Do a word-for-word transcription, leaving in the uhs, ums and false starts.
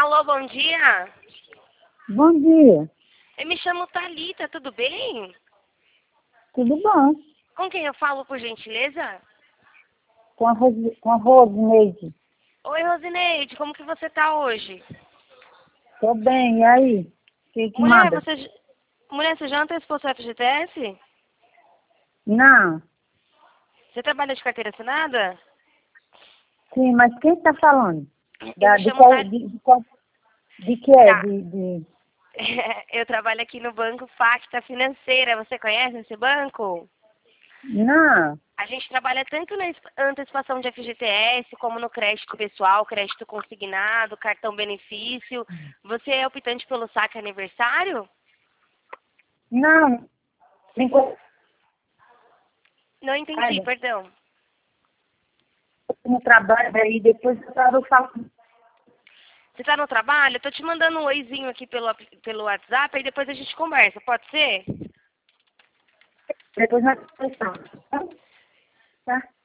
Alô, bom dia. Bom dia. Eu me chamo Thalita, tudo bem? Tudo bom? Com quem eu falo, por gentileza? Com a, Rosi, com a Rosineide. Oi, Rosineide, como que você tá hoje? Tô bem, e aí? O que que Mulher, manda? você, j- mulher, você já antecipou seu F G T S? Não. Você trabalha de carteira assinada? Sim, mas quem está falando? Eu Da, me de, chamo qual, Thalita. de, de, qual, de que é? Tá. De, de... Eu trabalho aqui no Banco Facta Financeira. Você conhece esse banco? Não. A gente trabalha tanto na es- antecipação de F G T S, como no crédito pessoal, crédito consignado, cartão benefício. Você é optante pelo saque aniversário? Não. Enquanto Não entendi, perdão. no trabalho, aí depois eu tava falando. Você tá no trabalho? Eu tô te mandando um oizinho aqui pelo, ap- pelo WhatsApp, aí depois a gente conversa, pode ser? Depois nós conversamos. Tá? Tá?